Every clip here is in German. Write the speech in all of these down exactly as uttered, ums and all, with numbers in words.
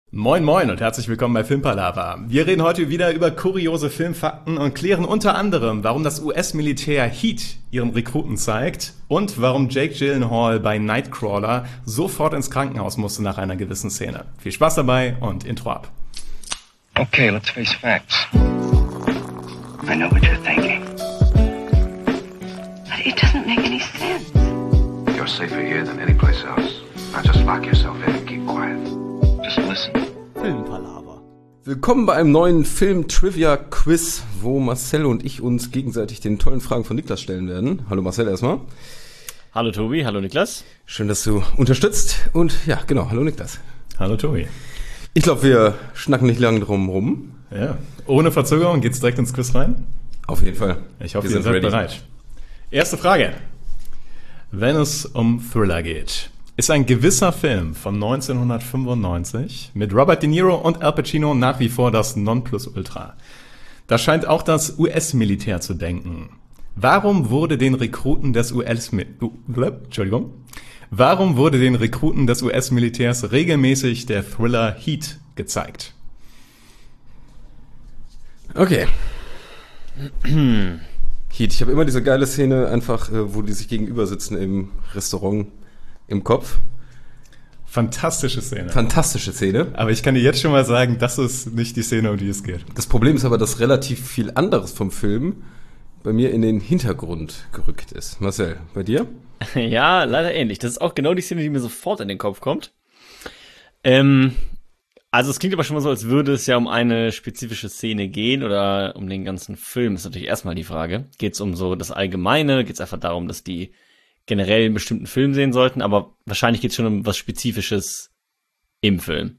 Moin moin und herzlich willkommen bei Filmpalava. Wir reden heute wieder über kuriose Filmfakten und klären unter anderem, warum das U S-Militär Heat ihren Rekruten zeigt und warum Jake Gyllenhaal bei Nightcrawler sofort ins Krankenhaus musste nach einer gewissen Szene. Viel Spaß dabei und Intro ab. Okay, let's face facts. I know what you're thinking. But it doesn't make any sense. You're safer here than any place else. Now just lock yourself in and keep quiet. Just listen. Filmpalava. Willkommen bei einem neuen Film-Trivia-Quiz, wo Marcel und ich uns gegenseitig den tollen Fragen von Niklas stellen werden. Hallo Marcel erstmal. Hallo Tobi, hallo Niklas. Schön, dass du unterstützt. Und ja, genau, hallo Niklas. Hallo Tobi. Ich glaube, wir schnacken nicht lange drum rum. Ja, ohne Verzögerung geht's direkt ins Quiz rein. Auf jeden Fall. Ich hoffe, wir ihr seid ready. bereit. Erste Frage. Wenn es um Thriller geht, ist ein gewisser Film von neunzehnhundertfünfundneunzig mit Robert De Niro und Al Pacino nach wie vor das Nonplusultra. Da scheint auch das U S-Militär zu denken. Warum wurde den Rekruten des U S Entschuldigung. Warum wurde den Rekruten des U S-Militärs regelmäßig der Thriller Heat gezeigt? Okay. Heat. Ich habe immer diese geile Szene einfach, wo die sich gegenüber sitzen im Restaurant im Kopf. Fantastische Szene. Fantastische Szene. Aber ich kann dir jetzt schon mal sagen, das ist nicht die Szene, um die es geht. Das Problem ist aber, dass relativ viel anderes vom Film bei mir in den Hintergrund gerückt ist. Marcel, bei dir? Ja, leider ähnlich. Das ist auch genau die Szene, die mir sofort in den Kopf kommt. Ähm, also es klingt aber schon mal so, als würde es ja um eine spezifische Szene gehen oder um den ganzen Film. Ist natürlich erstmal die Frage. Geht es um so das Allgemeine? Geht es einfach darum, dass die generell einen bestimmten Film sehen sollten? Aber wahrscheinlich geht es schon um was Spezifisches im Film.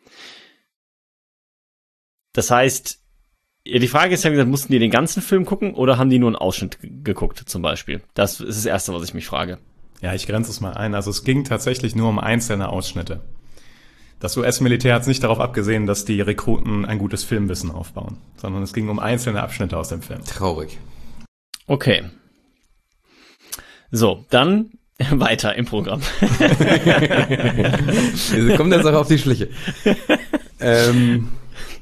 Das heißt, die Frage ist ja, wie gesagt, mussten die den ganzen Film gucken oder haben die nur einen Ausschnitt g- geguckt zum Beispiel? Das ist das Erste, was ich mich frage. Ja, ich grenze es mal ein. Also es ging tatsächlich nur um einzelne Ausschnitte. Das U S-Militär hat es nicht darauf abgesehen, dass die Rekruten ein gutes Filmwissen aufbauen, sondern es ging um einzelne Abschnitte aus dem Film. Traurig. Okay. So, dann weiter im Programm. Wir kommen jetzt auch auf die Schliche. ähm...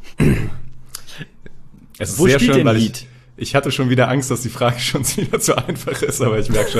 Es ist Wo sehr spielt schön, denn weil ich, Heat? ich hatte schon wieder Angst, dass die Frage schon wieder zu einfach ist, aber ich merke schon.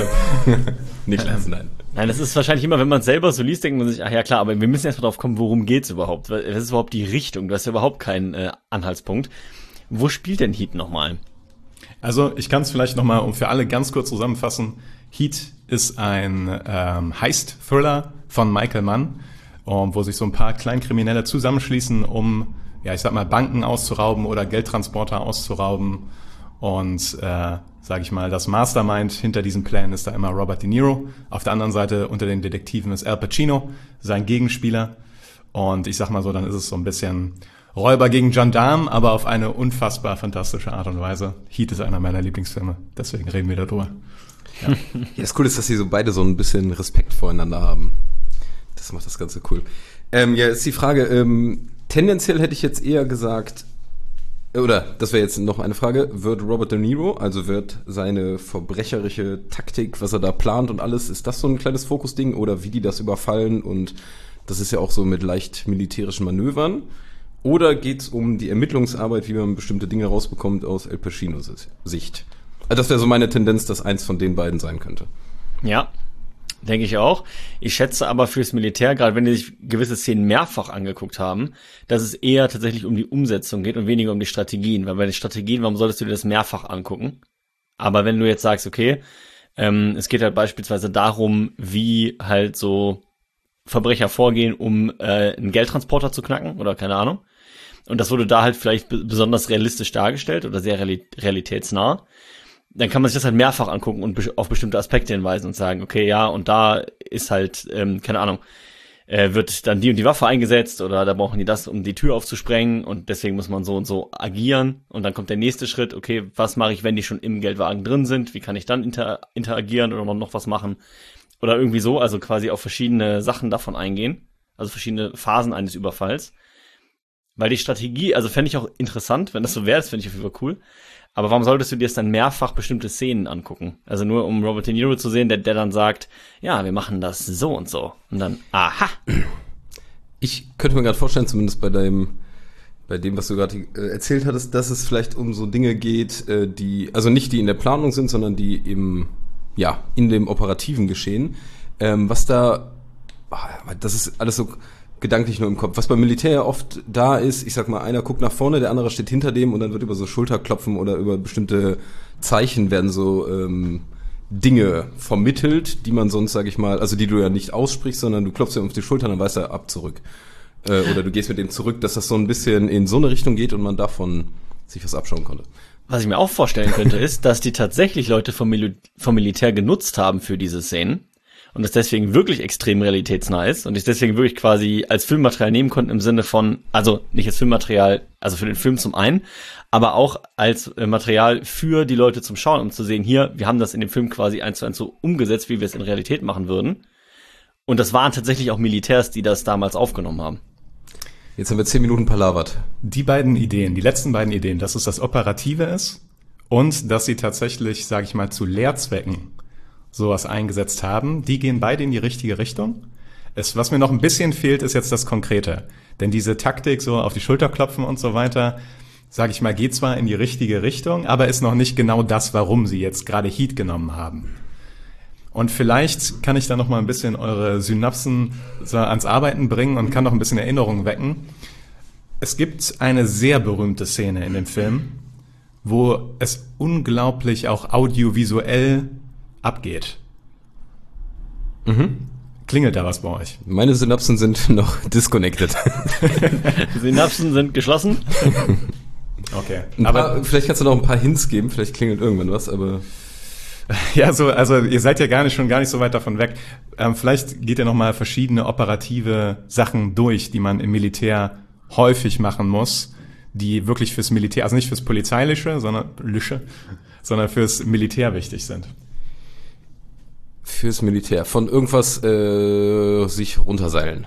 Niklas, nein. Nein, das ist wahrscheinlich immer, wenn man es selber so liest, denkt man sich, ach ja klar, aber wir müssen erstmal drauf kommen, worum geht's überhaupt? Was ist überhaupt die Richtung? Du hast ja überhaupt keinen äh, Anhaltspunkt. Wo spielt denn Heat nochmal? Also ich kann es vielleicht nochmal um für alle ganz kurz zusammenfassen. Heat ist ein ähm, Heist-Thriller von Michael Mann, um, wo sich so ein paar Kleinkriminelle zusammenschließen, um, ja ich sag mal, Banken auszurauben oder Geldtransporter auszurauben. Und, äh, sage ich mal, das Mastermind hinter diesem Plan ist da immer Robert De Niro. Auf der anderen Seite unter den Detektiven ist Al Pacino, sein Gegenspieler. Und ich sag mal so, dann ist es so ein bisschen Räuber gegen Gendarm, aber auf eine unfassbar fantastische Art und Weise. Heat ist einer meiner Lieblingsfilme, deswegen reden wir darüber. Ja. Ja, das Coole ist, dass sie so beide so ein bisschen Respekt voreinander haben. Das macht das Ganze cool. Ähm, ja, ist die Frage, ähm, tendenziell hätte ich jetzt eher gesagt, oder, das wäre jetzt noch eine Frage, wird Robert De Niro, also wird seine verbrecherische Taktik, was er da plant und alles, ist das so ein kleines Fokusding oder wie die das überfallen und das ist ja auch so mit leicht militärischen Manövern? Oder geht's um die Ermittlungsarbeit, wie man bestimmte Dinge rausbekommt aus Al Pacinos Sicht? Also das wäre so meine Tendenz, dass eins von den beiden sein könnte. Ja, denke ich auch. Ich schätze aber fürs Militär, gerade wenn die sich gewisse Szenen mehrfach angeguckt haben, dass es eher tatsächlich um die Umsetzung geht und weniger um die Strategien. Weil bei den Strategien, warum solltest du dir das mehrfach angucken? Aber wenn du jetzt sagst, okay, ähm, es geht halt beispielsweise darum, wie halt so Verbrecher vorgehen, um äh, einen Geldtransporter zu knacken oder keine Ahnung. Und das wurde da halt vielleicht b- besonders realistisch dargestellt oder sehr reali- realitätsnah. Dann kann man sich das halt mehrfach angucken und be- auf bestimmte Aspekte hinweisen und sagen, okay, ja, und da ist halt, ähm, keine Ahnung, äh, wird dann die und die Waffe eingesetzt oder da brauchen die das, um die Tür aufzusprengen und deswegen muss man so und so agieren. Und dann kommt der nächste Schritt, okay, was mache ich, wenn die schon im Geldwagen drin sind? Wie kann ich dann inter- interagieren oder noch was machen? Oder irgendwie so, also quasi auf verschiedene Sachen davon eingehen, also verschiedene Phasen eines Überfalls. Weil die Strategie, also fände ich auch interessant, wenn das so wäre, das fände ich auf jeden Fall cool. Aber warum solltest du dir jetzt dann mehrfach bestimmte Szenen angucken? Also nur um Robert De Niro zu sehen, der, der dann sagt, ja, wir machen das so und so. Und dann, aha. Ich könnte mir gerade vorstellen, zumindest bei deinem, bei dem, was du gerade äh, erzählt hattest, dass es vielleicht um so Dinge geht, äh, die, also nicht die in der Planung sind, sondern die im, ja, in dem operativen Geschehen. Ähm, was da, ach, das ist alles so gedanklich nur im Kopf. Was beim Militär ja oft da ist, ich sag mal, einer guckt nach vorne, der andere steht hinter dem und dann wird über so Schulterklopfen oder über bestimmte Zeichen werden so ähm, Dinge vermittelt, die man sonst, sag ich mal, also die du ja nicht aussprichst, sondern du klopfst ihm auf die Schulter, dann weiß er ab zurück. Äh, oder du gehst mit dem zurück, dass das so ein bisschen in so eine Richtung geht und man davon sich was abschauen konnte. Was ich mir auch vorstellen könnte, ist, dass die tatsächlich Leute vom, Mil- vom Militär genutzt haben für diese Szenen und es deswegen wirklich extrem realitätsnah ist und es deswegen wirklich quasi als Filmmaterial nehmen konnten im Sinne von, also nicht als Filmmaterial, also für den Film zum einen, aber auch als äh, Material für die Leute zum Schauen, um zu sehen, hier, wir haben das in dem Film quasi eins zu eins so umgesetzt, wie wir es in Realität machen würden. Und das waren tatsächlich auch Militärs, die das damals aufgenommen haben. Jetzt haben wir zehn Minuten palavert. Die beiden Ideen, die letzten beiden Ideen, dass es das Operative ist und dass sie tatsächlich, sage ich mal, zu Lehrzwecken sowas eingesetzt haben, die gehen beide in die richtige Richtung. Es, was mir noch ein bisschen fehlt, ist jetzt das Konkrete. Denn diese Taktik, so auf die Schulter klopfen und so weiter, sage ich mal, geht zwar in die richtige Richtung, aber ist noch nicht genau das, warum sie jetzt gerade Heat genommen haben. Und vielleicht kann ich da noch mal ein bisschen eure Synapsen so ans Arbeiten bringen und kann noch ein bisschen Erinnerungen wecken. Es gibt eine sehr berühmte Szene in dem Film, wo es unglaublich auch audiovisuell abgeht. Mhm. Klingelt da was bei euch? Meine Synapsen sind noch disconnected. Die Synapsen sind geschlossen. Okay. Ein Aber paar, vielleicht kannst du noch ein paar Hints geben, vielleicht klingelt irgendwann was, aber... ja, so, also ihr seid ja gar nicht schon gar nicht so weit davon weg. Ähm, vielleicht geht ihr noch mal verschiedene operative Sachen durch, die man im Militär häufig machen muss, die wirklich fürs Militär, also nicht fürs Polizeiliche, sondern Lische, sondern fürs Militär wichtig sind. Fürs Militär. Von irgendwas äh, sich runterseilen.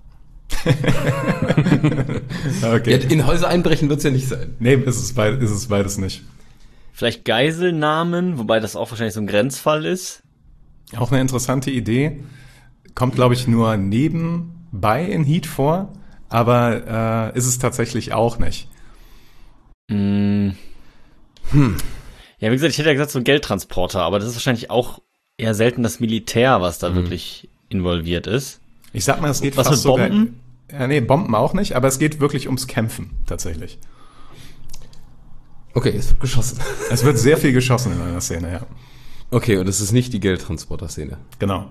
Okay. Ja, in Häuser einbrechen wird's ja nicht sein. Nee, ist es, beid, ist es beides nicht. Vielleicht Geiselnahmen, wobei das auch wahrscheinlich so ein Grenzfall ist. Auch eine interessante Idee. Kommt, glaube ich, nur nebenbei in Heat vor, aber äh, ist es tatsächlich auch nicht. Mm. Hm. Ja, wie gesagt, ich hätte ja gesagt, so ein Geldtransporter, aber das ist wahrscheinlich auch eher selten das Militär, was da mhm. wirklich involviert ist. Ich sag mal, es geht was fast mit sogar... Bomben? Ja, nee, Bomben auch nicht, aber es geht wirklich ums Kämpfen, tatsächlich. Okay, es wird geschossen. Es wird sehr viel geschossen in einer Szene, ja. Okay, und es ist nicht die Geldtransporter-Szene. Genau.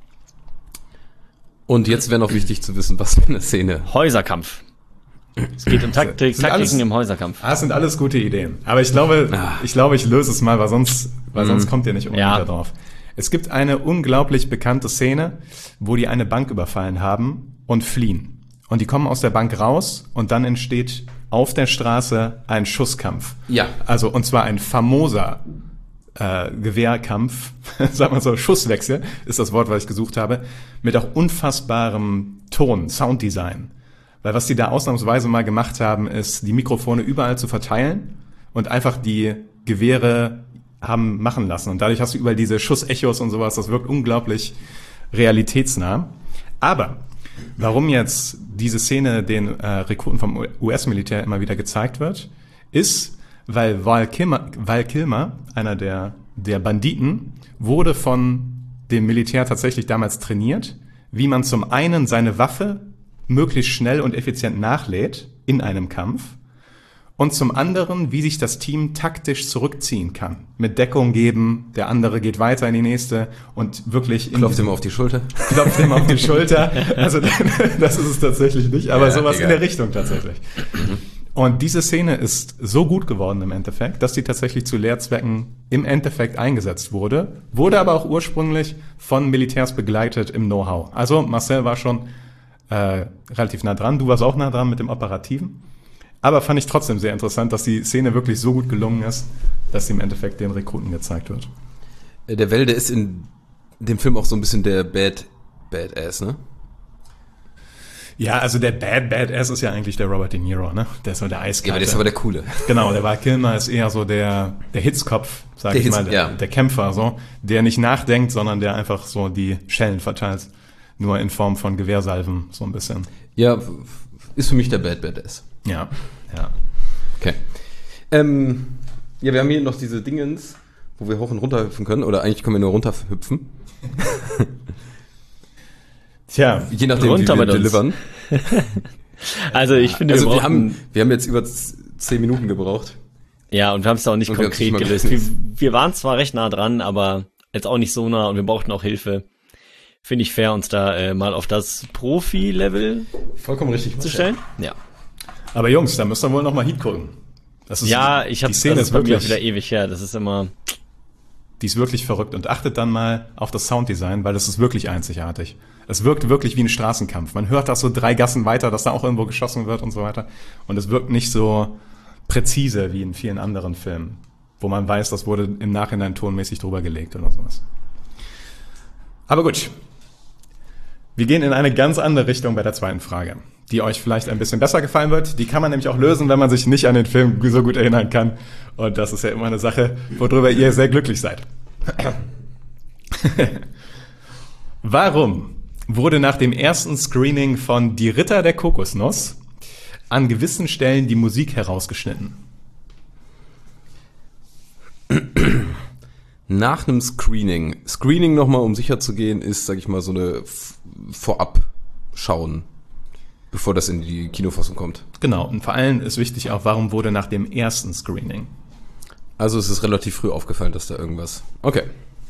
Und jetzt wäre noch wichtig zu wissen, was für eine Szene. Häuserkampf. Es geht um Taktik, Sind Taktiken alles- im Häuserkampf. Ah, das sind alles gute Ideen. Aber ich glaube, Ah. ich glaube, ich löse es mal, weil sonst, weil sonst kommt ihr nicht unbedingt Ja. da drauf. Es gibt eine unglaublich bekannte Szene, wo die eine Bank überfallen haben und fliehen. Und die kommen aus der Bank raus und dann entsteht auf der Straße ein Schusskampf. Ja. Also, und zwar ein famoser äh, Gewehrkampf, sagen wir so, Schusswechsel ist das Wort, was ich gesucht habe, mit auch unfassbarem Ton, Sounddesign. Weil was die da ausnahmsweise mal gemacht haben, ist, die Mikrofone überall zu verteilen und einfach die Gewehre haben machen lassen. Und dadurch hast du überall diese Schussechos und sowas. Das wirkt unglaublich realitätsnah. Aber warum jetzt diese Szene den äh, Rekruten vom U S-Militär immer wieder gezeigt wird, ist, weil Val Kilmer, Val Kilmer, einer der, der Banditen, wurde von dem Militär tatsächlich damals trainiert, wie man zum einen seine Waffe möglichst schnell und effizient nachlädt in einem Kampf und zum anderen, wie sich das Team taktisch zurückziehen kann. Mit Deckung geben, der andere geht weiter in die nächste und wirklich... Klopft ihm auf die Schulter. Klopft ihm auf die Schulter. Also das ist es tatsächlich nicht, aber Ja, sowas egal. in der Richtung tatsächlich. Und diese Szene ist so gut geworden im Endeffekt, dass die tatsächlich zu Lehrzwecken im Endeffekt eingesetzt wurde, wurde aber auch ursprünglich von Militärs begleitet im Know-how. Also Marcel war schon äh, relativ nah dran, du warst auch nah dran mit dem Operativen. Aber fand ich trotzdem sehr interessant, dass die Szene wirklich so gut gelungen ist, dass sie im Endeffekt den Rekruten gezeigt wird. Der Welde ist in dem Film auch so ein bisschen der Bad Badass, ne? Ja, also der Bad Badass ist ja eigentlich der Robert De Niro, ne? Der ist so der Eiskalte. Ja, aber der ist aber der Coole. Genau, der Val Kilmer ist eher so der der Hitzkopf, sag Der ich Hitz- mal, der, ja. der Kämpfer, so, der nicht nachdenkt, sondern der einfach so die Schellen verteilt. nur in Form von Gewehrsalven, so ein bisschen. Ja, ist für mich der Bad Badass. Ja, ja. Okay. Ähm, ja, wir haben hier noch diese Dingens, wo wir hoch und runter hüpfen können. Oder eigentlich können wir nur runter hüpfen. Tja, je nachdem, runter wie wir mit uns. delivern. Also ich finde, Also wir, wir brauchen, haben, wir haben jetzt über zehn Minuten gebraucht. ja, und wir haben es auch nicht Und wir konkret haben's nicht mal gelöst. Wir, gelöst. wir waren zwar recht nah dran, aber jetzt auch nicht so nah und wir brauchten auch Hilfe. Finde ich fair, uns da äh, mal auf das Profi-Level Vollkommen richtig. zu stellen. Ja. aber Jungs, da müsst ihr wohl nochmal Heat gucken. Das ist, Ja, ich habe die Szene das ist bei mir auch wirklich, wieder ewig her. Das ist immer, die ist wirklich verrückt und achtet dann mal auf das Sounddesign, weil das ist wirklich einzigartig. Es wirkt wirklich wie ein Straßenkampf. Man hört das so drei Gassen weiter, dass da auch irgendwo geschossen wird und so weiter. Und es wirkt nicht so präzise wie in vielen anderen Filmen, wo man weiß, das wurde im Nachhinein tonmäßig drüber gelegt oder sowas. Aber gut. Wir gehen in eine ganz andere Richtung bei der zweiten Frage, die euch vielleicht ein bisschen besser gefallen wird. Die kann man nämlich auch lösen, wenn man sich nicht an den Film so gut erinnern kann. Und das ist ja immer eine Sache, worüber ihr sehr glücklich seid. Warum wurde nach dem ersten Screening von Die Ritter der Kokosnuss an gewissen Stellen die Musik herausgeschnitten? Nach einem Screening. Screening nochmal, um sicher zu gehen, ist, sag ich mal, so eine F- Vorab-Schauen, bevor das in die Kinofassung kommt. Genau, und vor allem ist wichtig auch, warum wurde nach dem ersten Screening? Also es ist relativ früh aufgefallen, dass da irgendwas... Okay.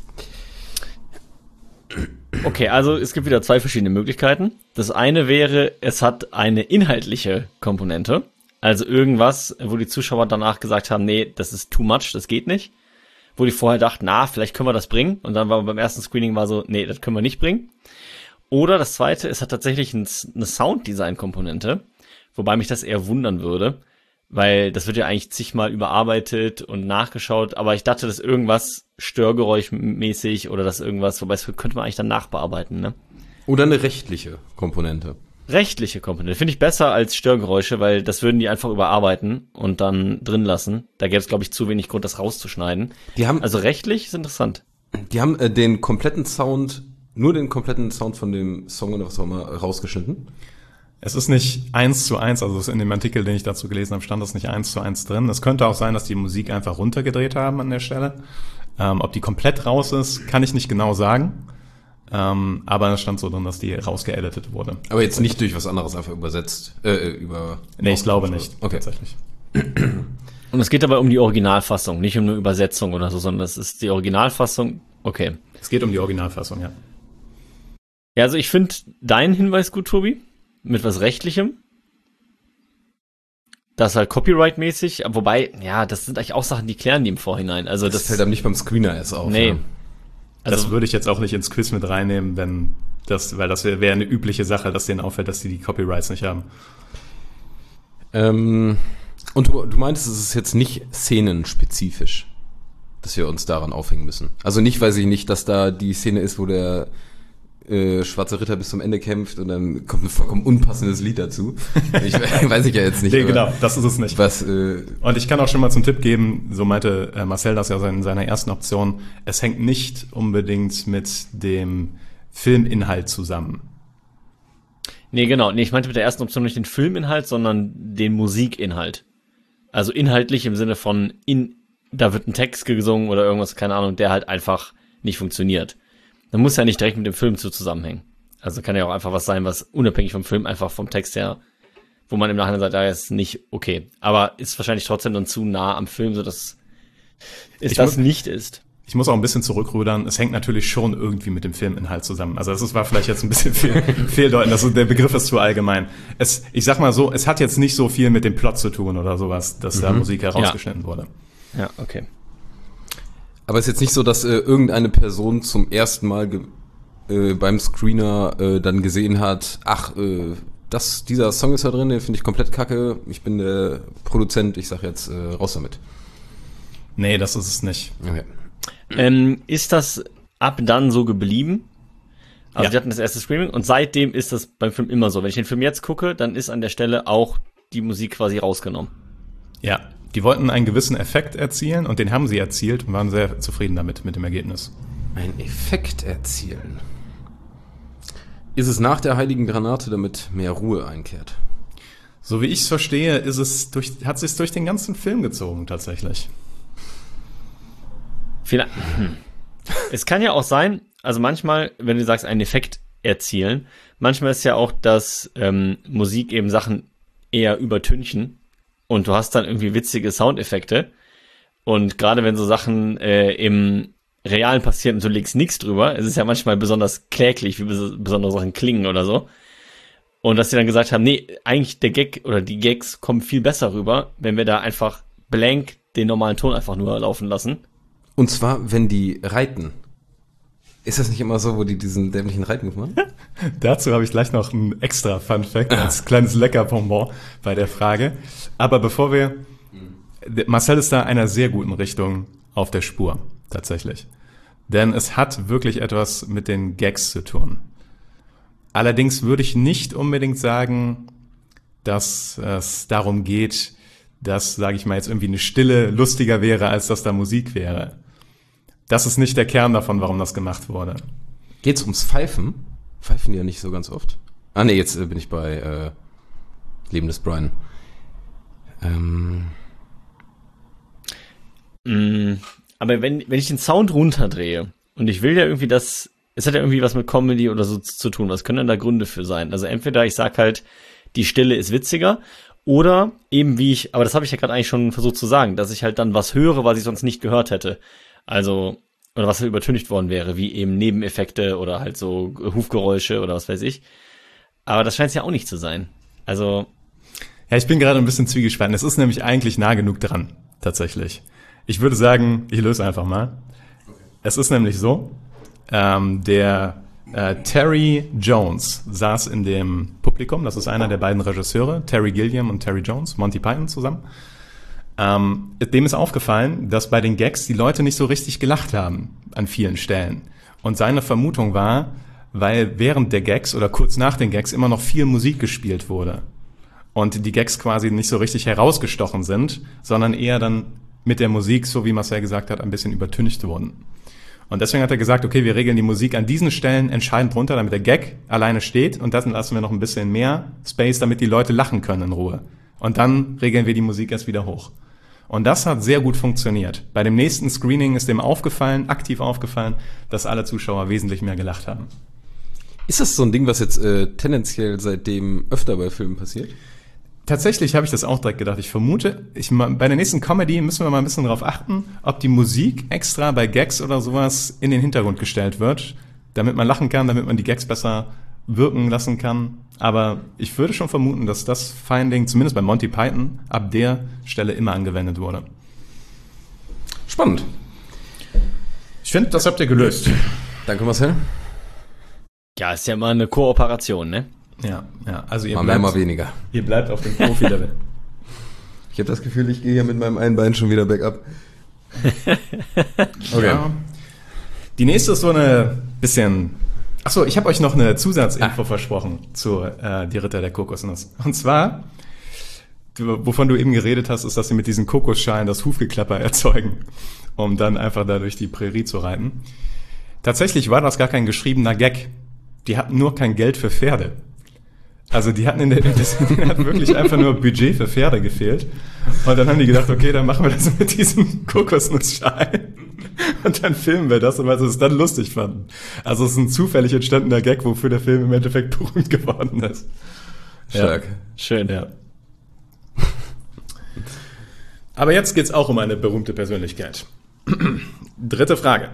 okay, also es gibt wieder zwei verschiedene Möglichkeiten. Das eine wäre, es hat eine inhaltliche Komponente. Also irgendwas, wo die Zuschauer danach gesagt haben, nee, das ist too much, das geht nicht. Wo die vorher dachten, na, vielleicht können wir das bringen. Und dann war beim ersten Screening war so, nee, das können wir nicht bringen. Oder das zweite, es hat tatsächlich ein, eine Sounddesign-Komponente, wobei mich das eher wundern würde, weil das wird ja eigentlich zigmal überarbeitet und nachgeschaut, aber ich dachte, dass irgendwas störgeräuschmäßig oder dass irgendwas, wobei das könnte man eigentlich dann nachbearbeiten, ne? Oder eine rechtliche Komponente. Rechtliche Komponente finde ich besser als Störgeräusche, weil das würden die einfach überarbeiten und dann drin lassen. Da gäbe es, glaube ich, zu wenig Grund, das rauszuschneiden. Die haben, Also rechtlich ist interessant. die haben äh, den kompletten Sound, nur den kompletten Sound von dem Song oder was auch immer rausgeschnitten. Es ist nicht eins zu eins, also es ist in dem Artikel, den ich dazu gelesen habe, stand das nicht eins zu eins drin. Es könnte auch sein, dass die Musik einfach runtergedreht haben an der Stelle. Ähm, ob die komplett raus ist, kann ich nicht genau sagen. Ähm, aber es stand so drin, dass die rausgeeditet wurde. Aber jetzt nicht durch was anderes einfach übersetzt. Äh, über. Nee, ich glaube nicht. Okay. Tatsächlich. Und es geht dabei um die Originalfassung, nicht um eine Übersetzung oder so, sondern das ist die Originalfassung. Okay. Es geht um die Originalfassung, ja. Ja, also ich finde deinen Hinweis gut, Tobi, mit was Rechtlichem. Das ist halt Copyright-mäßig, wobei, ja, das sind eigentlich auch Sachen, die klären die im Vorhinein. Also Das, das, das fällt einem nicht beim Screener erst auf. nee. Ja. Also, das würde ich jetzt auch nicht ins Quiz mit reinnehmen, wenn das, weil das wäre wär eine übliche Sache, dass denen auffällt, dass die die Copyrights nicht haben. Ähm, und du, du meintest, es ist jetzt nicht szenenspezifisch, dass wir uns daran aufhängen müssen. Also nicht, weiß ich nicht, dass da die Szene ist, wo der äh, schwarze Ritter bis zum Ende kämpft und dann kommt ein vollkommen unpassendes Lied dazu. Ich weiß ich ja jetzt nicht. Nee, aber genau, das ist es nicht. Was, äh, Und ich kann auch schon mal zum Tipp geben, so meinte äh, Marcel das ja in seiner ersten Option, es hängt nicht unbedingt mit dem Filminhalt zusammen. nee, genau. Nee, ich meinte mit der ersten Option nicht den Filminhalt, sondern den Musikinhalt. Also inhaltlich im Sinne von, in, da wird ein Text gesungen oder irgendwas, keine Ahnung, der halt einfach nicht funktioniert. Dann muss ja nicht direkt mit dem Film zu zusammenhängen. Also kann ja auch einfach was sein, was unabhängig vom Film einfach vom Text her, wo man im Nachhinein sagt, ja, ist nicht okay. Aber ist wahrscheinlich trotzdem dann zu nah am Film, sodass es Ich das mu- nicht ist. Ich muss auch ein bisschen zurückrudern. Es hängt natürlich schon irgendwie mit dem Filminhalt zusammen. Also das ist, war vielleicht jetzt ein bisschen fehl, fehldeutend. Also der Begriff ist zu allgemein. Es, ich sag mal so, es hat jetzt nicht so viel mit dem Plot zu tun oder sowas, dass da Musik herausgeschnitten wurde. Ja, okay. aber es ist jetzt nicht so, dass äh, irgendeine Person zum ersten Mal ge- äh, beim Screener äh, dann gesehen hat, ach, äh, das, dieser Song ist da drin, den finde ich komplett kacke, ich bin der Produzent, ich sag jetzt äh, raus damit. Nee, das ist es nicht. Okay. Ähm, ist das ab dann so geblieben? Also Ja. wir hatten das erste Screening und seitdem ist das beim Film immer so. Wenn ich den Film jetzt gucke, dann ist an der Stelle auch die Musik quasi rausgenommen. Ja, die wollten einen gewissen Effekt erzielen und den haben sie erzielt und waren sehr zufrieden damit, mit dem Ergebnis. Ein Effekt erzielen. Ist es nach der heiligen Granate, damit mehr Ruhe einkehrt? So wie ich es verstehe, ist es durch, hat es sich durch den ganzen Film gezogen, tatsächlich. Vielleicht. Hm. Es kann ja auch sein, also manchmal, wenn du sagst, einen Effekt erzielen, manchmal ist ja auch, dass ähm, Musik eben Sachen eher übertünchen und du hast dann irgendwie witzige Soundeffekte und gerade wenn so Sachen äh, im Realen passieren und du legst nichts drüber, es ist ja manchmal besonders kläglich, wie bes- besondere Sachen klingen oder so. Und dass sie dann gesagt haben, nee, eigentlich der Gag oder die Gags kommen viel besser rüber, wenn wir da einfach blank den normalen Ton einfach nur laufen lassen. Und zwar, wenn die reiten. Ist das nicht immer so, wo die diesen dämlichen Reitmove machen? Dazu habe ich gleich noch einen extra Fun-Fact als kleines Leckerbonbon bei der Frage. Aber bevor wir... Marcel ist da einer sehr guten Richtung auf der Spur, tatsächlich. Denn es hat wirklich etwas mit den Gags zu tun. Allerdings würde ich nicht unbedingt sagen, dass es darum geht, dass, sage ich mal, jetzt irgendwie eine Stille lustiger wäre, als dass da Musik wäre. Das ist nicht der Kern davon, warum das gemacht wurde. Geht's ums Pfeifen? Pfeifen die ja nicht so ganz oft. Ah nee, jetzt äh, bin ich bei äh, Leben des Brian. Ähm. Mm, aber wenn, wenn ich den Sound runterdrehe und ich will ja irgendwie das, es hat ja irgendwie was mit Comedy oder so zu tun, was können denn da Gründe für sein? Also entweder ich sag halt, die Stille ist witziger oder eben wie ich, aber das habe ich ja gerade eigentlich schon versucht zu sagen, dass ich halt dann was höre, was ich sonst nicht gehört hätte. Also, oder was übertüncht worden wäre, wie eben Nebeneffekte oder halt so Hufgeräusche oder was weiß ich. Aber das scheint es ja auch nicht zu sein. Also. Ja, ich bin gerade ein bisschen zwiegespalten. Es ist nämlich eigentlich nah genug dran, tatsächlich. Ich würde sagen, ich löse einfach mal. Es ist nämlich so, ähm, der äh, Terry Jones saß in dem Publikum, das ist einer der beiden Regisseure, Terry Gilliam und Terry Jones, Monty Python zusammen. Ähm, dem ist aufgefallen, dass bei den Gags die Leute nicht so richtig gelacht haben an vielen Stellen. Und seine Vermutung war, weil während der Gags oder kurz nach den Gags immer noch viel Musik gespielt wurde und die Gags quasi nicht so richtig herausgestochen sind, sondern eher dann mit der Musik, so wie Marcel gesagt hat, ein bisschen übertüncht wurden. Und deswegen hat er gesagt, okay, wir regeln die Musik an diesen Stellen entscheidend runter, damit der Gag alleine steht und dann lassen wir noch ein bisschen mehr Space, damit die Leute lachen können in Ruhe. Und dann regeln wir die Musik erst wieder hoch. Und das hat sehr gut funktioniert. Bei dem nächsten Screening ist dem aufgefallen, aktiv aufgefallen, dass alle Zuschauer wesentlich mehr gelacht haben. Ist das so ein Ding, was jetzt äh, tendenziell seitdem öfter bei Filmen passiert? Tatsächlich habe ich das auch direkt gedacht. Ich vermute, ich, bei der nächsten Comedy müssen wir mal ein bisschen darauf achten, ob die Musik extra bei Gags oder sowas in den Hintergrund gestellt wird, damit man lachen kann, damit man die Gags besser wirken lassen kann. Aber ich würde schon vermuten, dass das Finding, zumindest bei Monty Python, ab der Stelle immer angewendet wurde. Spannend. Ich finde, das habt ihr gelöst. Danke, Marcel. Ja, ist ja immer eine Kooperation, ne? Ja, ja. Also ihr mal mehr, bleibt, mal weniger. Ihr bleibt auf dem Profi-Level. Ich habe das Gefühl, ich gehe hier mit meinem einen Bein schon wieder bergab. Okay. Ja. Die nächste ist so eine bisschen... Achso, ich habe euch noch eine Zusatzinfo ah. versprochen zu äh, Die Ritter der Kokosnuss. Und zwar, wovon du eben geredet hast, ist, dass sie mit diesen Kokosschalen das Hufgeklapper erzeugen, um dann einfach da durch die Prärie zu reiten. Tatsächlich war das gar kein geschriebener Gag. Die hatten nur kein Geld für Pferde. Also die hatten in der denen hat wirklich einfach nur Budget für Pferde gefehlt. Und dann haben die gedacht, okay, dann machen wir das mit diesen Kokosnussschalen. Und dann filmen wir das, weil sie es dann lustig fanden. Also es ist ein zufällig entstandener Gag, wofür der Film im Endeffekt berühmt geworden ist. Stark. Ja. Schön, ja. Aber jetzt geht's auch um eine berühmte Persönlichkeit. Dritte Frage.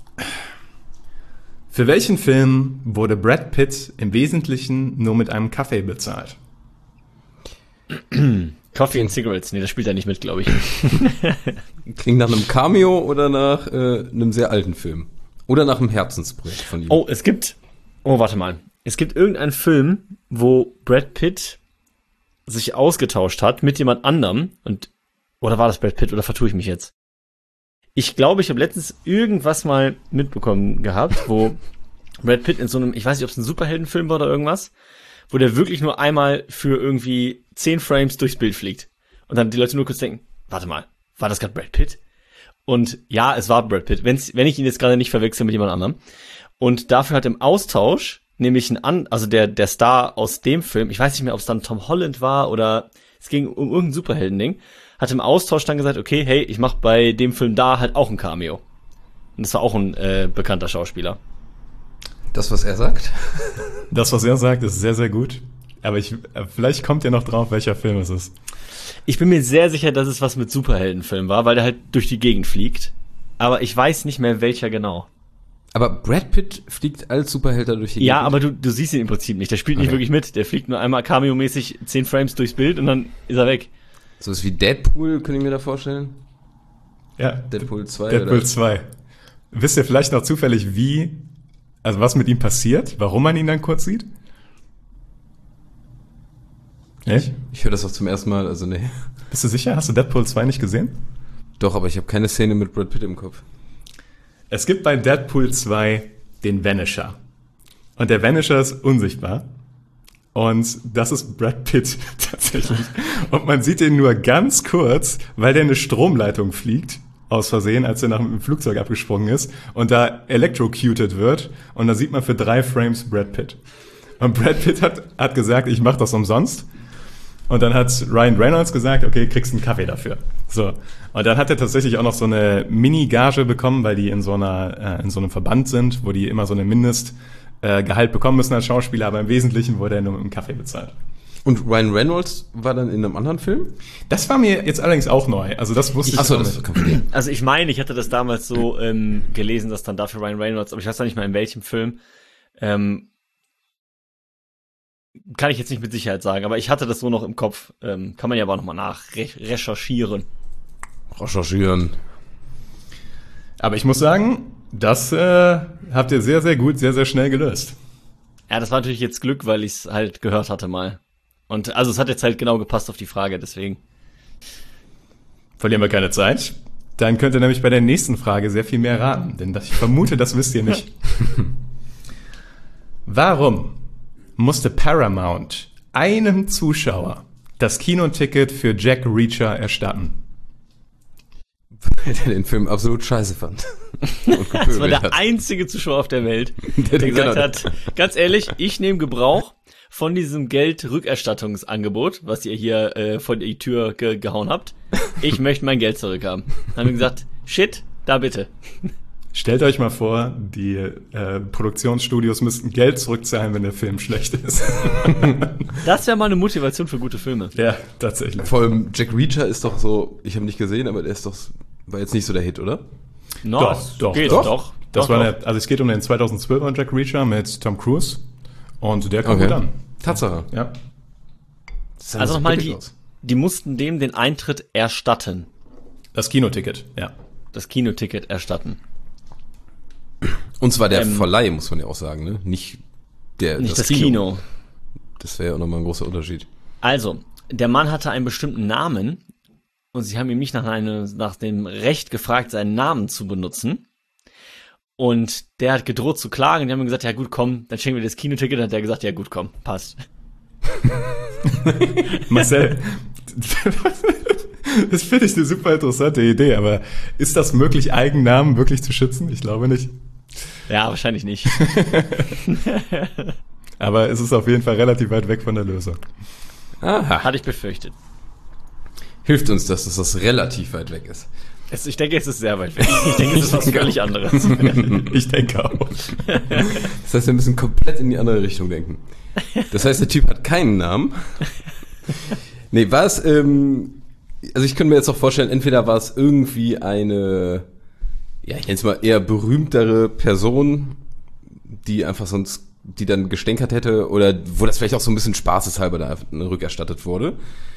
Für welchen Film wurde Brad Pitt im Wesentlichen nur mit einem Kaffee bezahlt? Coffee and Cigarettes. Nee, das spielt er nicht mit, glaube ich. Klingt nach einem Cameo oder nach äh, einem sehr alten Film? Oder nach einem Herzensprojekt von ihm? Oh, es gibt... Oh, warte mal. Es gibt irgendeinen Film, wo Brad Pitt sich ausgetauscht hat mit jemand anderem. Und oder war das Brad Pitt? Oder vertue ich mich jetzt? Ich glaube, ich habe letztens irgendwas mal mitbekommen gehabt, wo Brad Pitt in so einem, ich weiß nicht, ob es ein Superheldenfilm war oder irgendwas, wo der wirklich nur einmal für irgendwie zehn Frames durchs Bild fliegt. Und dann die Leute nur kurz denken, warte mal, war das gerade Brad Pitt? Und ja, es war Brad Pitt, wenn's, wenn ich ihn jetzt gerade nicht verwechsel mit jemand anderem. Und dafür hat im Austausch nämlich ein an, also der der Star aus dem Film, ich weiß nicht mehr, ob es dann Tom Holland war oder es ging um irgendein Superhelden-Ding, hat im Austausch dann gesagt, okay, hey, ich mach bei dem Film da halt auch ein Cameo. Und das war auch ein äh, bekannter Schauspieler. Das, was er sagt? Das, was er sagt, ist sehr, sehr gut. Aber ich, vielleicht kommt ihr noch drauf, welcher Film es ist. Ich bin mir sehr sicher, dass es was mit Superheldenfilm war, weil der halt durch die Gegend fliegt. Aber ich weiß nicht mehr, welcher genau. Aber Brad Pitt fliegt als Superheld da durch die Gegend? Ja, aber du, du siehst ihn im Prinzip nicht. Der spielt nicht Okay. wirklich mit. Der fliegt nur einmal Cameo-mäßig zehn Frames durchs Bild und dann ist er weg. So was wie Deadpool, können ich mir da vorstellen? Ja, Deadpool zwei Deadpool oder? zwei. Wisst ihr vielleicht noch zufällig, wie, also was mit ihm passiert? Warum man ihn dann kurz sieht? Echt? Ich höre das auch zum ersten Mal, also nee. Bist du sicher? Hast du Deadpool zwei nicht gesehen? Doch, aber ich habe keine Szene mit Brad Pitt im Kopf. Es gibt bei Deadpool zwei den Vanisher. Und der Vanisher ist unsichtbar. Und das ist Brad Pitt tatsächlich. Und man sieht ihn nur ganz kurz, weil der eine Stromleitung fliegt, aus Versehen, als er nach dem Flugzeug abgesprungen ist und da electrocuted wird. Und da sieht man für drei Frames Brad Pitt. Und Brad Pitt hat, hat gesagt, ich mache das umsonst. Und dann hat Ryan Reynolds gesagt, okay, kriegst einen Kaffee dafür. So. Und dann hat er tatsächlich auch noch so eine Mini-Gage bekommen, weil die in so einer, äh, in so einem Verband sind, wo die immer so eine Mindestgehalt äh, bekommen müssen als Schauspieler, aber im Wesentlichen wurde er nur mit einem Kaffee bezahlt. Und Ryan Reynolds war dann in einem anderen Film? Das war mir jetzt allerdings auch neu. Also das wusste ich Achso, auch das nicht. kann man nicht. Also ich meine, ich hatte das damals so ähm, gelesen, dass dann dafür Ryan Reynolds, aber ich weiß noch nicht mal in welchem Film, ähm, kann ich jetzt nicht mit Sicherheit sagen, aber ich hatte das so noch im Kopf. Ähm, kann man ja aber nochmal nachrecherchieren. Recherchieren. Aber ich muss sagen, das äh, habt ihr sehr, sehr gut, sehr, sehr schnell gelöst. Ja, das war natürlich jetzt Glück, weil ich es halt gehört hatte mal. Und also es hat jetzt halt genau gepasst auf die Frage, deswegen. Verlieren wir keine Zeit. Dann könnt ihr nämlich bei der nächsten Frage sehr viel mehr raten, denn das, ich vermute, das wisst ihr nicht. Warum musste Paramount einem Zuschauer das Kinoticket für Jack Reacher erstatten? Weil der den Film absolut scheiße fand. Das war der einzige Zuschauer auf der Welt, der, der gesagt hat, ganz ehrlich, ich nehme Gebrauch von diesem Geldrückerstattungsangebot, was ihr hier äh, vor die Tür ge- gehauen habt. Ich möchte mein Geld zurückhaben. Dann haben wir gesagt, shit, da bitte. Stellt euch mal vor, die äh, Produktionsstudios müssten Geld zurückzahlen, wenn der Film schlecht ist. Das wäre mal eine Motivation für gute Filme. Ja, tatsächlich. Vor allem Jack Reacher ist doch so, ich habe nicht gesehen, aber der ist doch, war jetzt nicht so der Hit, oder? No, Doch, doch, geht, doch. doch. Das doch, war doch. Der, also es geht um den zweitausendzwölfer Jack Reacher mit Tom Cruise und der kam Okay. gut an. Tatsache. Ja. Das sah Also so nochmal, billig die, aus. die mussten dem den Eintritt erstatten. Das Kinoticket, ja. Das Kinoticket erstatten. Und zwar der Ähm, Verleih, muss man ja auch sagen, ne? Nicht der, Nicht das, Kino. Das wäre ja auch nochmal ein großer Unterschied. Also, der Mann hatte einen bestimmten Namen und sie haben ihm nicht nach, eine, nach dem Recht gefragt, seinen Namen zu benutzen. Und der hat gedroht zu klagen. Die haben ihm gesagt, ja gut, komm, dann schenken wir das Kinoticket. Dann hat der gesagt, ja gut, komm, passt. Marcel, das finde ich eine super interessante Idee, aber ist das möglich, Eigennamen wirklich zu schützen? Ich glaube nicht. Ja, wahrscheinlich nicht. Aber es ist auf jeden Fall relativ weit weg von der Lösung. Aha. Hatte ich befürchtet. Hilft uns, dass das, das relativ weit weg ist. Es, ich denke, es ist sehr weit weg. Ich denke, es ist was völlig anderes. Ich denke auch. Das heißt, wir müssen komplett in die andere Richtung denken. Das heißt, der Typ hat keinen Namen. Nee, war es, ähm, also ich könnte mir jetzt auch vorstellen, entweder war es irgendwie eine, ja, ich nenne es mal eher berühmtere Person, die einfach sonst, die dann gestänkert hätte, oder wo das vielleicht auch so ein bisschen spaßeshalber da rückerstattet wurde.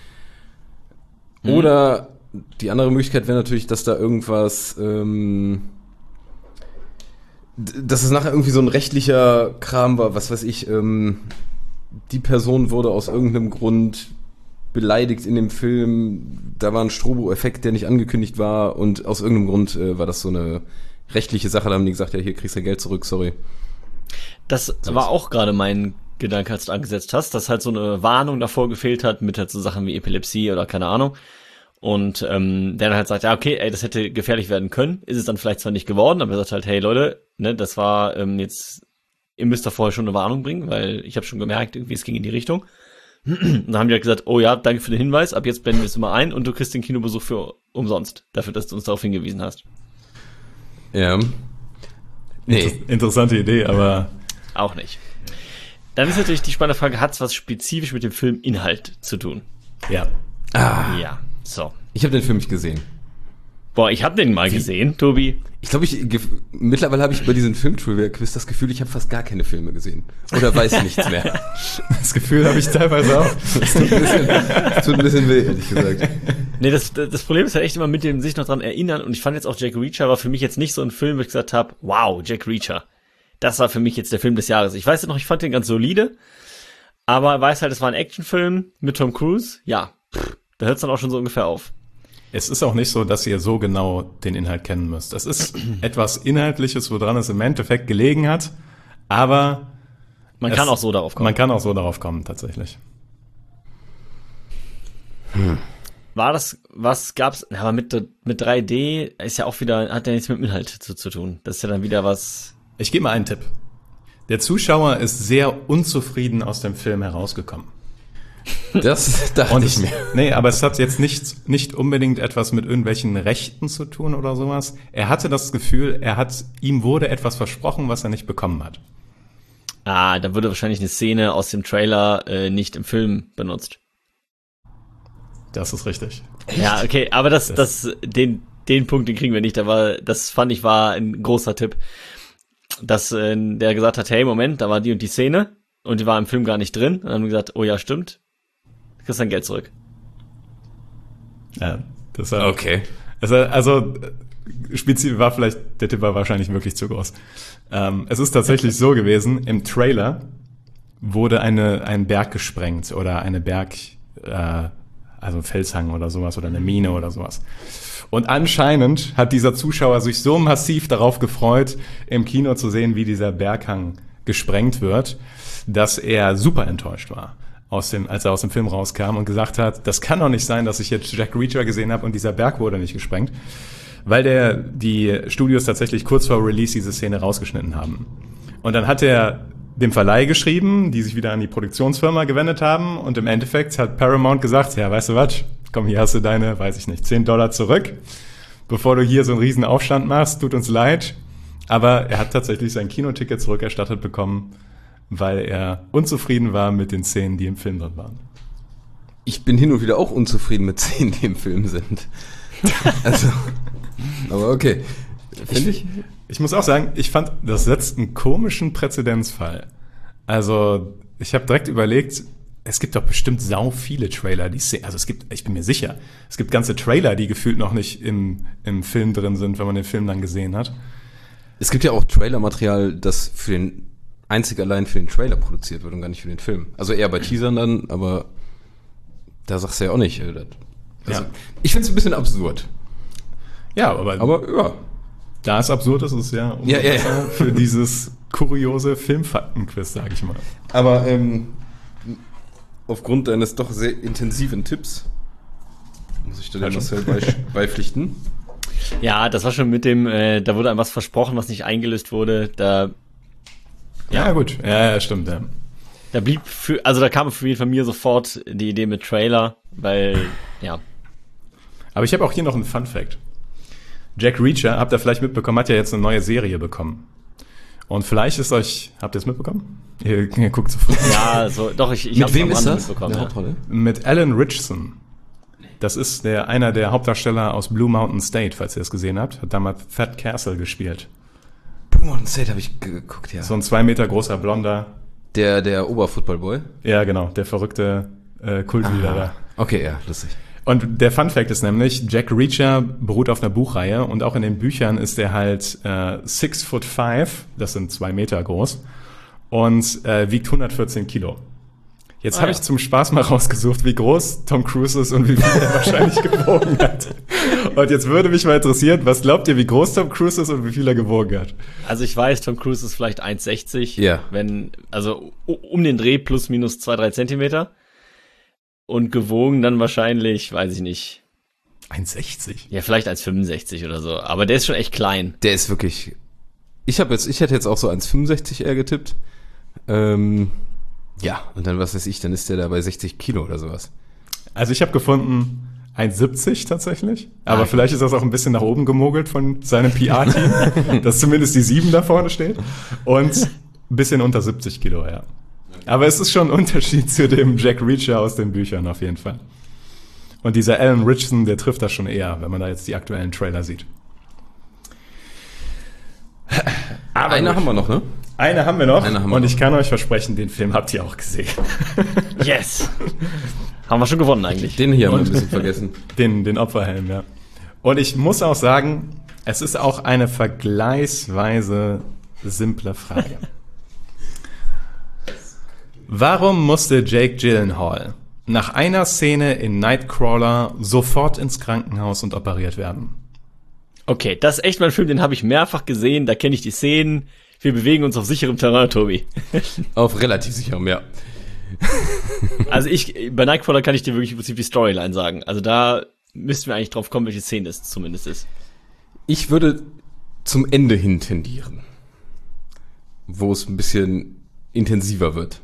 Oder die andere Möglichkeit wäre natürlich, dass da irgendwas, ähm, d- dass es nachher irgendwie so ein rechtlicher Kram war, was weiß ich, ähm, die Person wurde aus irgendeinem Grund beleidigt in dem Film, da war ein Strobo-Effekt, der nicht angekündigt war, und aus irgendeinem Grund äh, war das so eine rechtliche Sache, da haben die gesagt, ja, hier kriegst du Geld zurück, sorry. Das war auch gerade mein Gedanke, als du angesetzt hast, dass halt so eine Warnung davor gefehlt hat, mit halt so Sachen wie Epilepsie oder keine Ahnung. Und ähm, der dann halt sagt, ja, okay, ey, das hätte gefährlich werden können. Ist es dann vielleicht zwar nicht geworden, aber er sagt halt, hey Leute, ne, das war ähm, jetzt ihr müsst da vorher schon eine Warnung bringen, weil ich habe schon gemerkt, irgendwie es ging in die Richtung. Und dann haben die halt gesagt, oh ja, danke für den Hinweis, ab jetzt blenden wir es immer ein und du kriegst den Kinobesuch für umsonst, dafür, dass du uns darauf hingewiesen hast. Ja. Nee. Inter- interessante Idee, aber Auch nicht. Dann ist natürlich die spannende Frage, hat es was spezifisch mit dem Filminhalt zu tun? ja. Ah, Ja, so. ich habe den Film nicht gesehen. Boah, ich habe den mal gesehen, Tobi. Ich glaube, ich ge- mittlerweile habe ich bei diesen Film-Trivia-Quiz das Gefühl, ich habe fast gar keine Filme gesehen. Oder weiß nichts mehr. Das Gefühl habe ich teilweise auch. Das tut ein bisschen, das tut ein bisschen weh, ehrlich gesagt. Nee, das, das Problem ist halt echt immer mit dem sich noch dran erinnern und ich fand jetzt auch Jack Reacher war für mich jetzt nicht so ein Film, wo ich gesagt habe, wow, Jack Reacher. Das war für mich jetzt der Film des Jahres. Ich weiß ja noch, ich fand den ganz solide, aber weiß halt, es war ein Actionfilm mit Tom Cruise. Ja, pff, da hört es dann auch schon so ungefähr auf. Es ist auch nicht so, dass ihr so genau den Inhalt kennen müsst. Es ist etwas Inhaltliches, woran es im Endeffekt gelegen hat, aber Man es, kann auch so darauf kommen. Man kann auch so darauf kommen, tatsächlich. War das, was gab's, ja, aber mit, mit drei D ist ja auch wieder, hat ja nichts mit dem Inhalt zu, zu tun. Das ist ja dann wieder was. Ich gebe mal einen Tipp. Der Zuschauer ist sehr unzufrieden aus dem Film herausgekommen. Das dachte Und ich es, mir. nee, aber es hat jetzt nicht, nicht unbedingt etwas mit irgendwelchen Rechten zu tun oder sowas. Er hatte das Gefühl, er hat, ihm wurde etwas versprochen, was er nicht bekommen hat. Ah, da wurde wahrscheinlich eine Szene aus dem Trailer äh, nicht im Film benutzt. Das ist richtig. Ja, okay, aber das, das, den, den Punkt, den kriegen wir nicht. Aber das fand ich war ein großer Tipp, dass äh, der gesagt hat, hey, Moment, da war die und die Szene und die war im Film gar nicht drin. Und dann haben wir gesagt, oh ja, stimmt, du kriegst dein Geld zurück. Ja, das war, Okay. Also, also spezifisch war vielleicht, der Tipp war wahrscheinlich wirklich zu groß. Ähm, es ist tatsächlich so gewesen, im Trailer wurde eine, ein Berg gesprengt oder eine Berg, äh, also ein Felshang oder sowas oder eine Mine oder sowas. Und anscheinend hat dieser Zuschauer sich so massiv darauf gefreut, im Kino zu sehen, wie dieser Berghang gesprengt wird, dass er super enttäuscht war, aus dem, als er aus dem Film rauskam und gesagt hat, das kann doch nicht sein, dass ich jetzt Jack Reacher gesehen habe und dieser Berg wurde nicht gesprengt, weil der die Studios tatsächlich kurz vor Release diese Szene rausgeschnitten haben. Und dann hat er dem Verleih geschrieben, die sich wieder an die Produktionsfirma gewendet haben und im Endeffekt hat Paramount gesagt, ja, weißt du was, komm, hier hast du deine, weiß ich nicht, zehn Dollar zurück, bevor du hier so einen riesen Aufstand machst, tut uns leid. Aber er hat tatsächlich sein Kinoticket zurückerstattet bekommen, weil er unzufrieden war mit den Szenen, die im Film drin waren. Ich bin hin und wieder auch unzufrieden mit Szenen, die im Film sind. Also, aber okay. Finde ich. Ich muss auch sagen, ich fand, das setzt einen komischen Präzedenzfall. Also, ich habe direkt überlegt, es gibt doch bestimmt sau viele Trailer, die sehen, also es gibt, ich bin mir sicher, es gibt ganze Trailer, die gefühlt noch nicht im, im Film drin sind, wenn man den Film dann gesehen hat. Es gibt ja auch Trailermaterial, das für den einzig allein für den Trailer produziert wird und gar nicht für den Film. Also eher bei Teasern dann, aber da sagst du ja auch nicht. Also, Ja. Ich finde es ein bisschen absurd. Ja, aber, Aber ja. da es absurd ist, ist es ja, umso Ja, ja, ja. besser für dieses kuriose Filmfaktenquiz, sage ich mal. Aber ähm, aufgrund deines doch sehr intensiven Tipps muss ich dir Ja, den schon. Marcel bei, beipflichten. Ja, das war schon mit dem, äh, da wurde einem was versprochen, was nicht eingelöst wurde. Da, Ja, ja gut. Ja, ja, stimmt, ja. da blieb für, also da kam für jeden von mir sofort die Idee mit Trailer, weil, ja. Aber ich habe auch hier noch einen Fun-Fact. Jack Reacher, habt ihr vielleicht mitbekommen, hat ja jetzt eine neue Serie bekommen. Und vielleicht ist euch, habt ihr es mitbekommen? Ihr, ihr guckt zufrieden. Ja, so, doch, ich, ich Mit hab's wem am ist Rande das? mitbekommen, Der ja. Hauptrolle? Mit Alan Ritchson. Das ist der, einer der Hauptdarsteller aus Blue Mountain State, falls ihr es gesehen habt. Hat damals Thad Castle gespielt. Blue Mountain State habe ich geguckt, ja. So ein zwei Meter großer Blonder. Der, der Oberfootballboy. Ja, genau, der verrückte äh, Kultleader da. Okay, ja, lustig. Und der Fun-Fact ist nämlich, Jack Reacher beruht auf einer Buchreihe und auch in den Büchern ist er halt äh, six foot five, das sind zwei Meter groß, und äh, wiegt hundertvierzehn Kilo. Jetzt Ah, habe ja. ich zum Spaß mal rausgesucht, wie groß Tom Cruise ist und wie viel er wahrscheinlich gewogen hat. Und jetzt würde mich mal interessieren, was glaubt ihr, wie groß Tom Cruise ist und wie viel er gewogen hat? Also ich weiß, Tom Cruise ist vielleicht eins sechzig. Ja. Wenn, also u- um den Dreh plus minus zwei, drei Zentimeter. Und gewogen dann wahrscheinlich, weiß ich nicht. eins sechzig? Ja, vielleicht eins fünfundsechzig oder so. Aber der ist schon echt klein. Der ist wirklich Ich habe jetzt, ich hätte jetzt auch so eins Komma fünfundsechzig eher getippt. Ähm, ja, und dann, was weiß ich, dann ist der da bei sechzig Kilo oder sowas. Also ich habe gefunden eins Komma siebzig tatsächlich, aber okay. Vielleicht ist das auch ein bisschen nach oben gemogelt von seinem P R-Team, dass zumindest die sieben da vorne steht und ein bisschen unter siebzig Kilo, ja. Aber es ist schon ein Unterschied zu dem Jack Reacher aus den Büchern auf jeden Fall. Und dieser Alan Ritchson, der trifft das schon eher, wenn man da jetzt die aktuellen Trailer sieht. Aber eine haben wir noch, ne? Eine haben wir noch Eine haben wir und noch. ich kann euch versprechen, den Film habt ihr auch gesehen. Yes! Haben wir schon gewonnen eigentlich. Den hier haben wir ein bisschen vergessen. Den, den Opferhelm, ja. Und ich muss auch sagen, es ist auch eine vergleichsweise simple Frage. Warum musste Jake Gyllenhaal nach einer Szene in Nightcrawler sofort ins Krankenhaus und operiert werden? Okay, das ist echt mal ein Film, den habe ich mehrfach gesehen, da kenne ich die Szenen. Wir bewegen uns auf sicherem Terrain, Tobi. Auf relativ sicherem, ja. Also ich, bei Nightcrawler kann ich dir wirklich im Prinzip die Storyline sagen. Also da müssten wir eigentlich drauf kommen, welche Szene es zumindest ist. Ich würde zum Ende hin tendieren, wo es ein bisschen intensiver wird.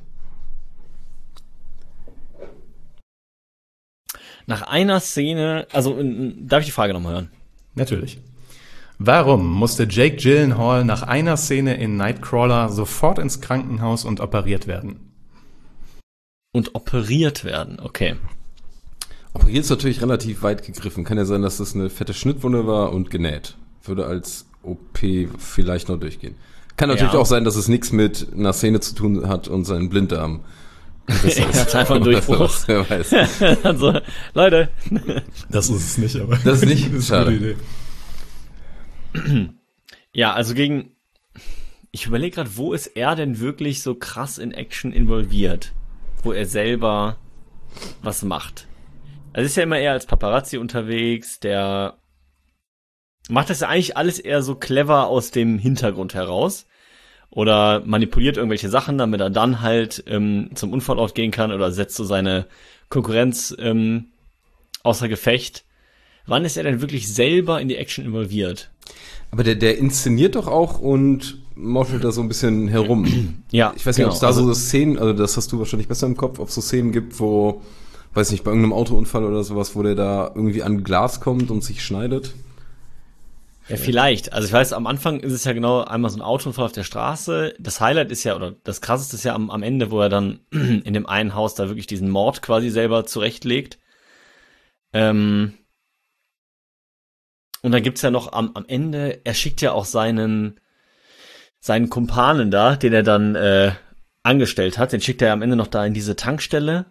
Nach einer Szene, also darf ich die Frage nochmal hören? Natürlich. Warum musste Jake Gyllenhaal nach einer Szene in Nightcrawler sofort ins Krankenhaus und operiert werden? Und operiert werden, okay. Operiert ist natürlich relativ weit gegriffen. Kann ja sein, dass das eine fette Schnittwunde war und genäht. Würde als O P vielleicht noch durchgehen. Kann natürlich Ja. auch sein, dass es nichts mit einer Szene zu tun hat und seinen Blinddarm. Das Ja, ist einfach ein Durchbruch. Wer weiß. Also, Leute. Das ist es nicht, aber Das ist nicht? das ist Schade. eine gute Idee. Ja, also gegen, ich überlege gerade, wo ist er denn wirklich so krass in Action involviert? Wo er selber was macht. Also ist ja immer eher als Paparazzi unterwegs, der macht das ja eigentlich alles eher so clever aus dem Hintergrund heraus. Oder manipuliert irgendwelche Sachen, damit er dann halt ähm, zum Unfallort gehen kann oder setzt so seine Konkurrenz ähm, außer Gefecht. Wann ist er denn wirklich selber in die Action involviert? Aber der, der inszeniert doch auch und mauschelt da so ein bisschen herum. Ja, Ich weiß nicht, ob es da genau. so Szenen, also das hast du wahrscheinlich besser im Kopf, ob es so Szenen gibt, wo, weiß nicht, bei irgendeinem Autounfall oder sowas, wo der da irgendwie an Glas kommt und sich schneidet. Ja, vielleicht. Also ich weiß, am Anfang ist es ja genau einmal so ein Autounfall auf der Straße. Das Highlight ist ja, oder das Krasseste ist ja am, am Ende, wo er dann in dem einen Haus da wirklich diesen Mord quasi selber zurechtlegt. Ähm Und dann gibt's ja noch am, am Ende, er schickt ja auch seinen seinen Kumpanen da, den er dann äh, angestellt hat, den schickt er am Ende noch da in diese Tankstelle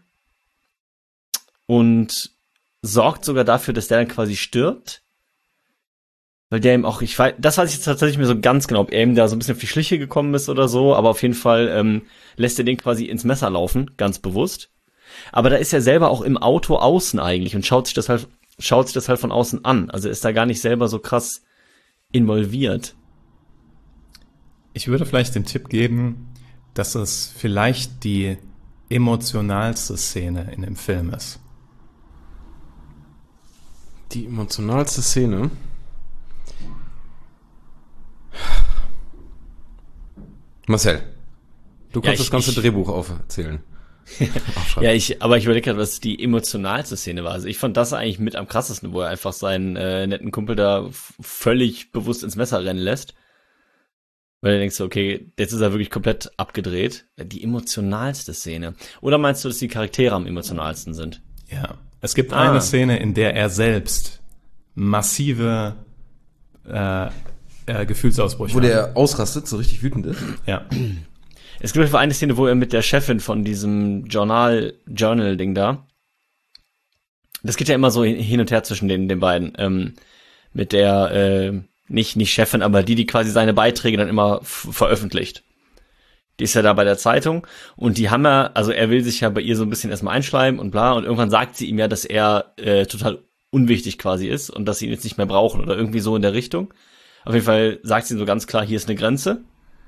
und sorgt sogar dafür, dass der dann quasi stirbt. Weil der ihm auch, ich weiß, das weiß ich jetzt tatsächlich mir so ganz genau, ob er ihm da so ein bisschen auf die Schliche gekommen ist oder so, aber auf jeden Fall ähm, lässt er den quasi ins Messer laufen, ganz bewusst. Aber da ist er selber auch im Auto außen eigentlich und schaut sich das halt, schaut sich das halt von außen an. Also ist da gar nicht selber so krass involviert. Ich würde vielleicht den Tipp geben, dass es vielleicht die emotionalste Szene in dem Film ist. Die emotionalste Szene. Marcel, du Ja, kannst ich- das ganze ich- Drehbuch aufzählen. Ja, ich, aber ich überlege gerade, was die emotionalste Szene war. Also ich fand das eigentlich mit am krassesten, wo er einfach seinen äh, netten Kumpel da f- völlig bewusst ins Messer rennen lässt. Weil du denkst, okay, jetzt ist er wirklich komplett abgedreht. Die emotionalste Szene. Oder meinst du, dass die Charaktere am emotionalsten sind? Ja. Es gibt Ah. eine Szene, in der er selbst massive äh, äh, Gefühlsausbrüche Wo der ausrastet, so richtig wütend ist. Ja. Es gibt auf jeden Fall eine Szene, wo er mit der Chefin von diesem Journal, Journal-Ding da, das geht ja immer so hin hin und her zwischen den, den beiden, ähm, mit der, äh, nicht, nicht Chefin, aber die, die quasi seine Beiträge dann immer f- veröffentlicht. Die ist ja da bei der Zeitung und die haben ja, also er will sich ja bei ihr so ein bisschen erstmal einschleimen und bla und irgendwann sagt sie ihm ja, dass er äh, total unwichtig quasi ist und dass sie ihn jetzt nicht mehr brauchen oder irgendwie so in der Richtung. Auf jeden Fall sagt sie so ganz klar, hier ist eine Grenze.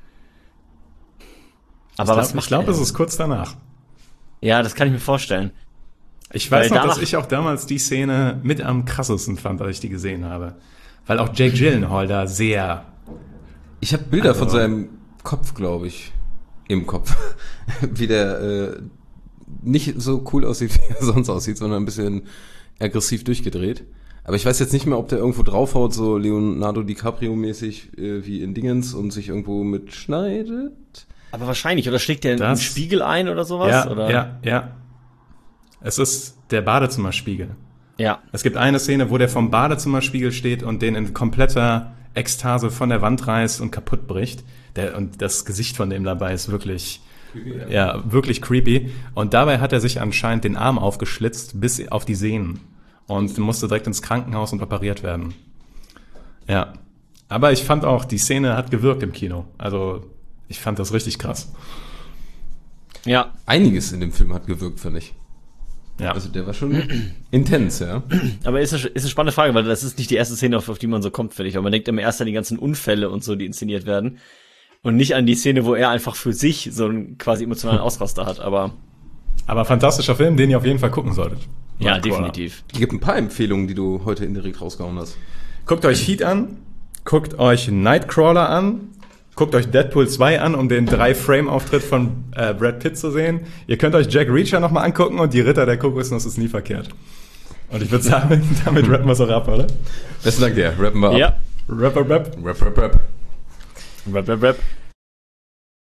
Aber ich was glaub, macht ich glaube, er? es ist kurz danach. Ja, das kann ich mir vorstellen. Ich weiß Weil noch, danach- dass ich auch damals die Szene mit am krassesten fand, als ich die gesehen habe. Weil auch Jake Gyllenhaal da sehr Ich habe Bilder Also- von seinem Kopf, glaube ich, im Kopf, wie der äh, nicht so cool aussieht, wie er sonst aussieht, sondern ein bisschen aggressiv durchgedreht. Aber ich weiß jetzt nicht mehr, ob der irgendwo draufhaut, so Leonardo DiCaprio-mäßig äh, wie in Dingens und sich irgendwo mitschneidet. Aber wahrscheinlich, oder schlägt der einen Das- Spiegel ein oder sowas? Ja, oder? ja, ja. Es ist der Badezimmerspiegel. Ja. Es gibt eine Szene, wo der vom Badezimmerspiegel steht und den in kompletter Ekstase von der Wand reißt und kaputt bricht. Der, und das Gesicht von dem dabei ist wirklich, creepy, ja. ja, wirklich creepy. Und dabei hat er sich anscheinend den Arm aufgeschlitzt bis auf die Sehnen und musste direkt ins Krankenhaus und operiert werden. Ja. Aber ich fand auch, die Szene hat gewirkt im Kino. Also, ich fand das richtig krass. Ja. Einiges in dem Film hat gewirkt, finde ich. Ja. Also der war schon intens, ja. Aber ist eine, ist eine spannende Frage, weil das ist nicht die erste Szene, auf, auf die man so kommt, finde ich. Aber man denkt immer erst an die ganzen Unfälle und so, die inszeniert werden. Und nicht an die Szene, wo er einfach für sich so einen quasi emotionalen Ausraster hat. Aber Aber fantastischer Film, den ihr auf jeden Fall gucken solltet. ja, Nightcrawler. definitiv. Es gibt ein paar Empfehlungen, die du heute indirekt rausgehauen hast. Guckt euch Heat an, guckt euch Nightcrawler an, guckt euch Deadpool zwei an, um den drei-Frame-Auftritt von äh, Brad Pitt zu sehen. Ihr könnt euch Jack Reacher nochmal angucken und die Ritter der Kokosnuss ist nie verkehrt. Und ich würde sagen, damit rappen wir es auch ab, oder? Besten Dank dir. Rappen wir ab. Ja. Rap, rap, rap. Rap, rap, rap. Rap, rap, rap.